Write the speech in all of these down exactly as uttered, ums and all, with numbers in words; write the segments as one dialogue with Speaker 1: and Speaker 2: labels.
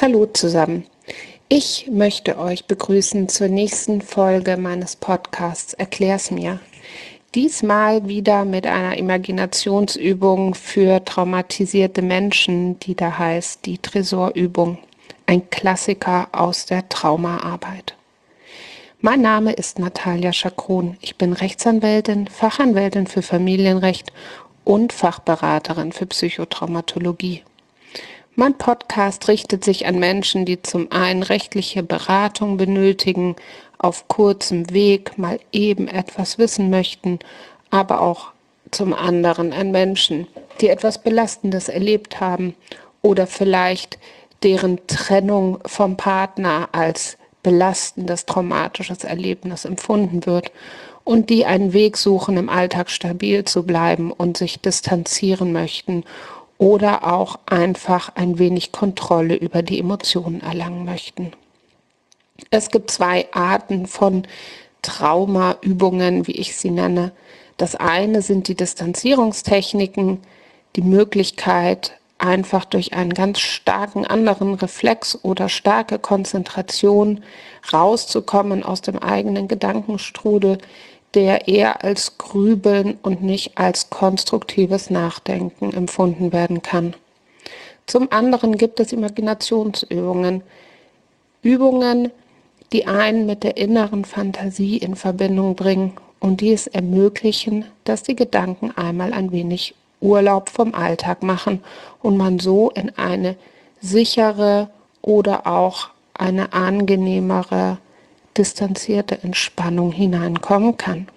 Speaker 1: Hallo zusammen. Ich möchte euch begrüßen zur nächsten Folge meines Podcasts Erklär's mir. Diesmal wieder mit einer Imaginationsübung für traumatisierte Menschen, die da heißt die Tresorübung. Ein Klassiker aus der Traumaarbeit. Mein Name ist Natalia Schakron. Ich bin Rechtsanwältin, Fachanwältin für Familienrecht und Fachberaterin für Psychotraumatologie. Mein Podcast richtet sich an Menschen, die zum einen rechtliche Beratung benötigen, auf kurzem Weg mal eben etwas wissen möchten, aber auch zum anderen an Menschen, die etwas Belastendes erlebt haben oder vielleicht deren Trennung vom Partner als belastendes, traumatisches Erlebnis empfunden wird und die einen Weg suchen, im Alltag stabil zu bleiben und sich distanzieren möchten oder auch einfach ein wenig Kontrolle über die Emotionen erlangen möchten. Es gibt zwei Arten von Traumaübungen, wie ich sie nenne. Das eine sind die Distanzierungstechniken, die Möglichkeit, einfach durch einen ganz starken anderen Reflex oder starke Konzentration rauszukommen aus dem eigenen Gedankenstrudel, der eher als Grübeln und nicht als konstruktives Nachdenken empfunden werden kann. Zum anderen gibt es Imaginationsübungen, Übungen, die einen mit der inneren Fantasie in Verbindung bringen und die es ermöglichen, dass die Gedanken einmal ein wenig Urlaub vom Alltag machen und man so in eine sichere oder auch eine angenehmere, distanzierte Entspannung hineinkommen kann.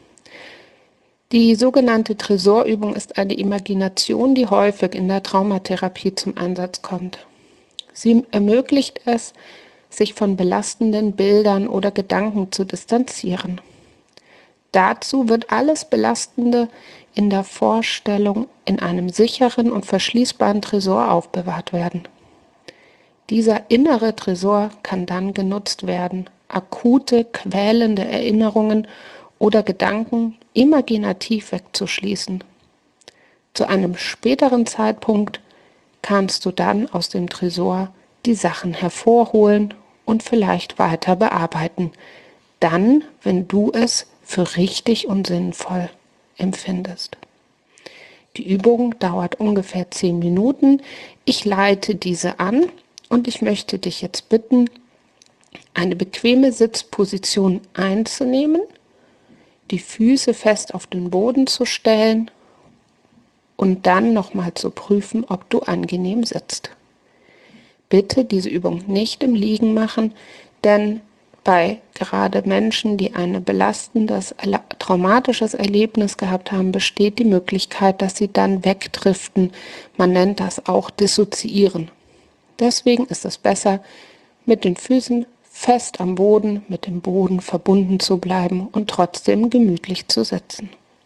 Speaker 1: Die sogenannte Tresorübung ist eine Imagination, die häufig in der Traumatherapie zum Einsatz kommt. Sie ermöglicht es, sich von belastenden Bildern oder Gedanken zu distanzieren. Dazu wird alles Belastende in der Vorstellung in einem sicheren und verschließbaren Tresor aufbewahrt werden. Dieser innere Tresor kann dann genutzt werden, akute, quälende Erinnerungen oder Gedanken imaginativ wegzuschließen. Zu einem späteren Zeitpunkt kannst du dann aus dem Tresor die Sachen hervorholen und vielleicht weiter bearbeiten. Dann, wenn du es für richtig und sinnvoll empfindest. Die Übung dauert ungefähr zehn Minuten. Ich leite diese an und ich möchte dich jetzt bitten, eine bequeme Sitzposition einzunehmen, die Füße fest auf den Boden zu stellen und dann nochmal zu prüfen, ob du angenehm sitzt. Bitte diese Übung nicht im Liegen machen, denn bei gerade Menschen, die ein belastendes, traumatisches Erlebnis gehabt haben, besteht die Möglichkeit, dass sie dann wegdriften. Man nennt das auch Dissoziieren. Deswegen ist es besser, mit den Füßen fest am Boden, mit dem Boden verbunden zu bleiben und trotzdem gemütlich zu sitzen.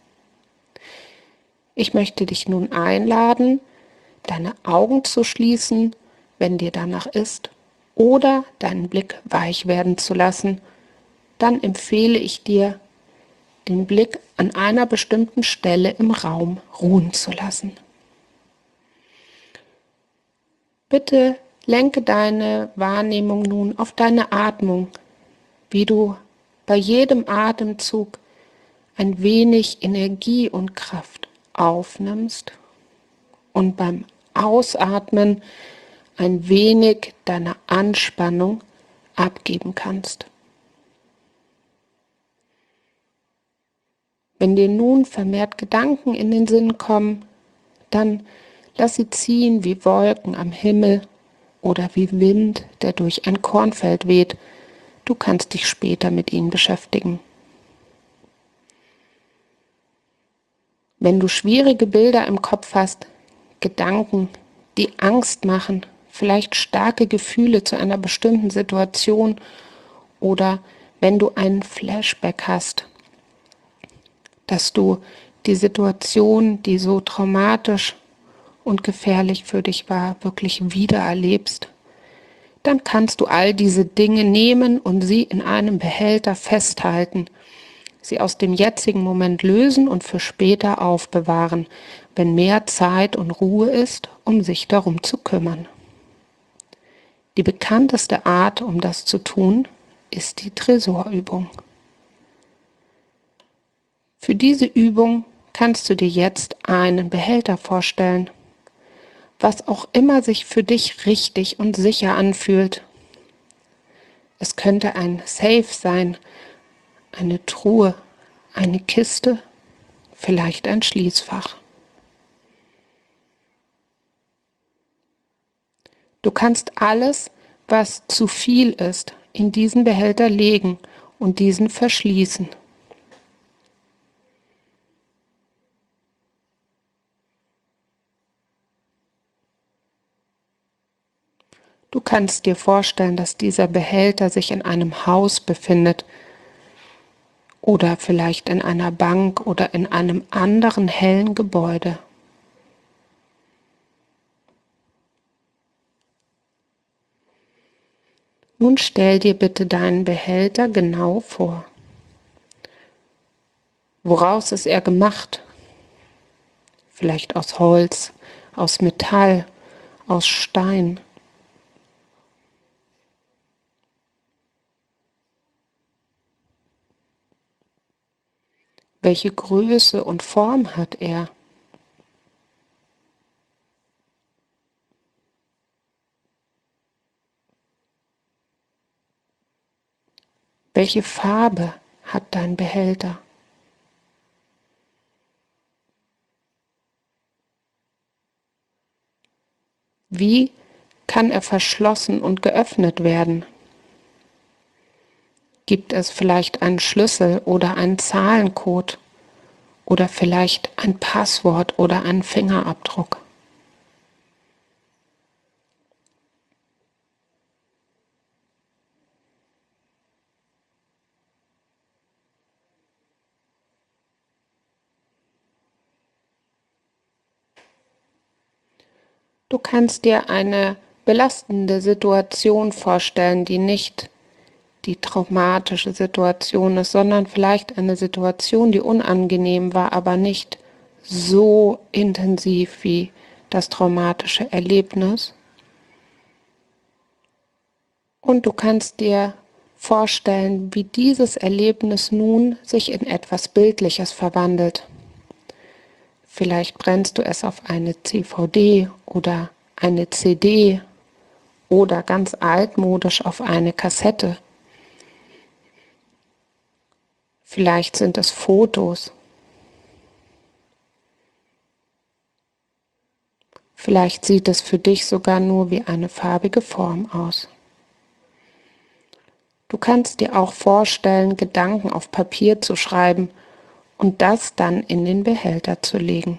Speaker 1: Ich möchte dich nun einladen, deine Augen zu schließen, wenn dir danach ist, oder deinen Blick weich werden zu lassen. Dann empfehle ich dir, den Blick an einer bestimmten Stelle im Raum ruhen zu lassen. Bitte lenke deine Wahrnehmung nun auf deine Atmung, wie du bei jedem Atemzug ein wenig Energie und Kraft aufnimmst und beim Ausatmen ein wenig deiner Anspannung abgeben kannst. Wenn dir nun vermehrt Gedanken in den Sinn kommen, dann lass sie ziehen wie Wolken am Himmel oder wie Wind, der durch ein Kornfeld weht. Du kannst dich später mit ihnen beschäftigen. Wenn du schwierige Bilder im Kopf hast, Gedanken, die Angst machen, vielleicht starke Gefühle zu einer bestimmten Situation oder wenn du einen Flashback hast, dass du die Situation, die so traumatisch und gefährlich für dich war, wirklich wieder erlebst, dann kannst du all diese Dinge nehmen und sie in einem Behälter festhalten, sie aus dem jetzigen Moment lösen und für später aufbewahren, wenn mehr Zeit und Ruhe ist, um sich darum zu kümmern. Die bekannteste Art, um das zu tun, ist die Tresorübung. Für diese Übung kannst du dir jetzt einen Behälter vorstellen, was auch immer sich für dich richtig und sicher anfühlt. Es könnte ein Safe sein, eine Truhe, eine Kiste, vielleicht ein Schließfach. Du kannst alles, was zu viel ist, in diesen Behälter legen und diesen verschließen. Du kannst dir vorstellen, dass dieser Behälter sich in einem Haus befindet oder vielleicht in einer Bank oder in einem anderen hellen Gebäude. Nun stell dir bitte deinen Behälter genau vor. Woraus ist er gemacht? Vielleicht aus Holz, aus Metall, aus Stein. Welche Größe und Form hat er? Welche Farbe hat dein Behälter? Wie kann er verschlossen und geöffnet werden? Gibt es vielleicht einen Schlüssel oder einen Zahlencode oder vielleicht ein Passwort oder einen Fingerabdruck? Du kannst dir eine belastende Situation vorstellen, die nicht die traumatische Situation ist, sondern vielleicht eine Situation, die unangenehm war, aber nicht so intensiv wie das traumatische Erlebnis. Und du kannst dir vorstellen, wie dieses Erlebnis nun sich in etwas Bildliches verwandelt. Vielleicht brennst du es auf eine C V D oder eine C D oder ganz altmodisch auf eine Kassette. Vielleicht sind es Fotos. Vielleicht sieht es für dich sogar nur wie eine farbige Form aus. Du kannst dir auch vorstellen, Gedanken auf Papier zu schreiben und das dann in den Behälter zu legen.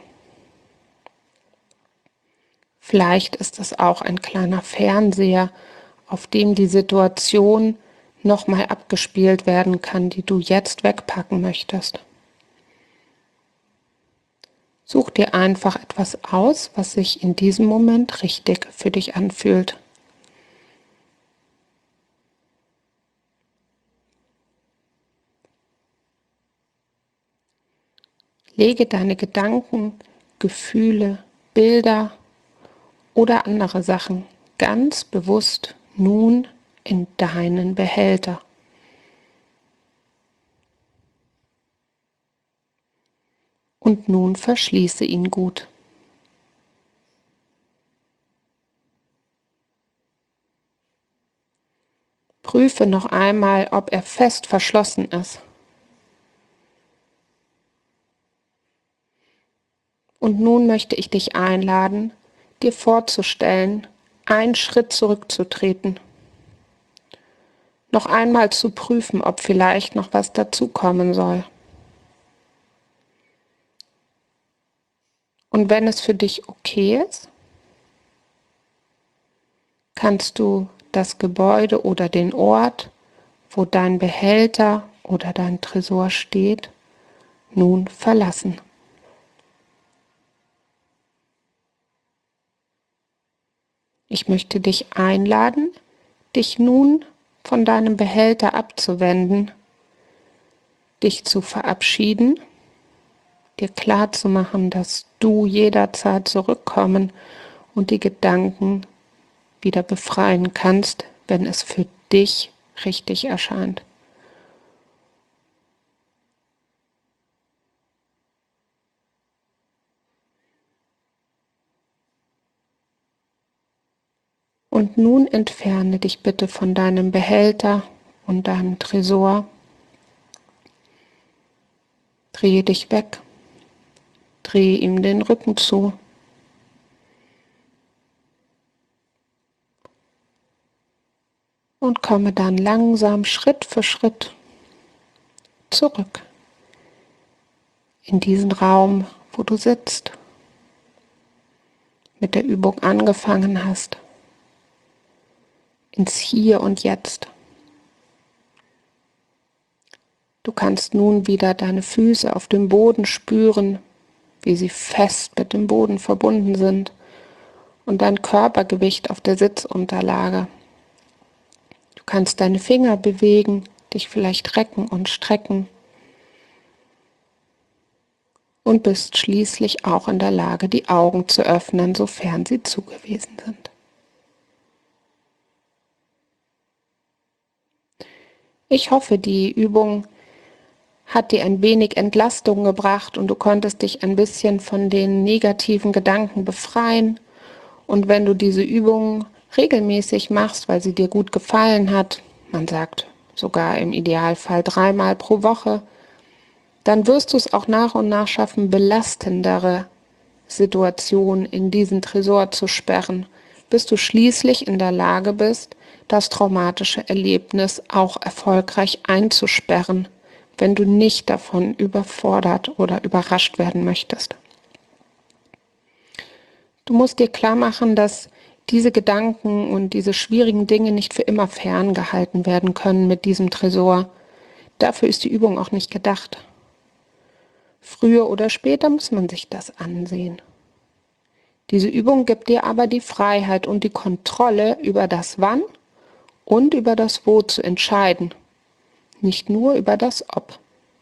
Speaker 1: Vielleicht ist es auch ein kleiner Fernseher, auf dem die Situation nochmal abgespielt werden kann, die du jetzt wegpacken möchtest. Such dir einfach etwas aus, was sich in diesem Moment richtig für dich anfühlt. Lege deine Gedanken, Gefühle, Bilder oder andere Sachen ganz bewusst nun in deinen Behälter. Und nun verschließe ihn gut. Prüfe noch einmal, ob er fest verschlossen ist. Und nun möchte ich dich einladen, dir vorzustellen, einen Schritt zurückzutreten. Noch einmal zu prüfen, ob vielleicht noch was dazukommen soll. Und wenn es für dich okay ist, kannst du das Gebäude oder den Ort, wo dein Behälter oder dein Tresor steht, nun verlassen. Ich möchte dich einladen, dich nun von deinem Behälter abzuwenden, dich zu verabschieden, dir klarzumachen, dass du jederzeit zurückkommen und die Gedanken wieder befreien kannst, wenn es für dich richtig erscheint. Und nun entferne dich bitte von deinem Behälter und deinem Tresor. Drehe dich weg. Drehe ihm den Rücken zu. Und komme dann langsam Schritt für Schritt zurück in diesen Raum, wo du sitzt, mit der Übung angefangen hast, ins Hier und Jetzt. Du kannst nun wieder deine Füße auf dem Boden spüren, wie sie fest mit dem Boden verbunden sind, und dein Körpergewicht auf der Sitzunterlage. Du kannst deine Finger bewegen, dich vielleicht recken und strecken und bist schließlich auch in der Lage, die Augen zu öffnen, sofern sie zu gewesen sind. Ich hoffe, die Übung hat dir ein wenig Entlastung gebracht und du konntest dich ein bisschen von den negativen Gedanken befreien. Und wenn du diese Übung regelmäßig machst, weil sie dir gut gefallen hat, man sagt sogar im Idealfall dreimal pro Woche, dann wirst du es auch nach und nach schaffen, belastendere Situationen in diesen Tresor zu sperren, bis du schließlich in der Lage bist, das traumatische Erlebnis auch erfolgreich einzusperren, wenn du nicht davon überfordert oder überrascht werden möchtest. Du musst dir klar machen, dass diese Gedanken und diese schwierigen Dinge nicht für immer ferngehalten werden können mit diesem Tresor. Dafür ist die Übung auch nicht gedacht. Früher oder später muss man sich das ansehen. Diese Übung gibt dir aber die Freiheit und die Kontrolle über das Wann und über das Wo zu entscheiden, nicht nur über das Ob.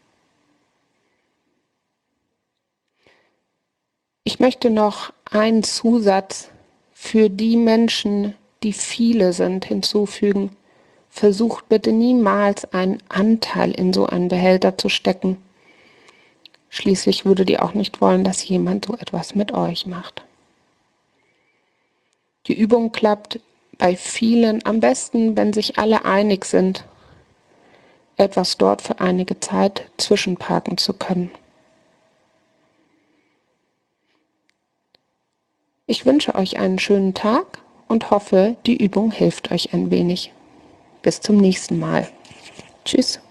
Speaker 1: Ich möchte noch einen Zusatz für die Menschen, die viele sind, hinzufügen. Versucht bitte niemals einen Anteil in so einen Behälter zu stecken. Schließlich würdet ihr auch nicht wollen, dass jemand so etwas mit euch macht. Die Übung klappt bei vielen am besten, wenn sich alle einig sind, etwas dort für einige Zeit zwischenparken zu können. Ich wünsche euch einen schönen Tag und hoffe, die Übung hilft euch ein wenig. Bis zum nächsten Mal. Tschüss.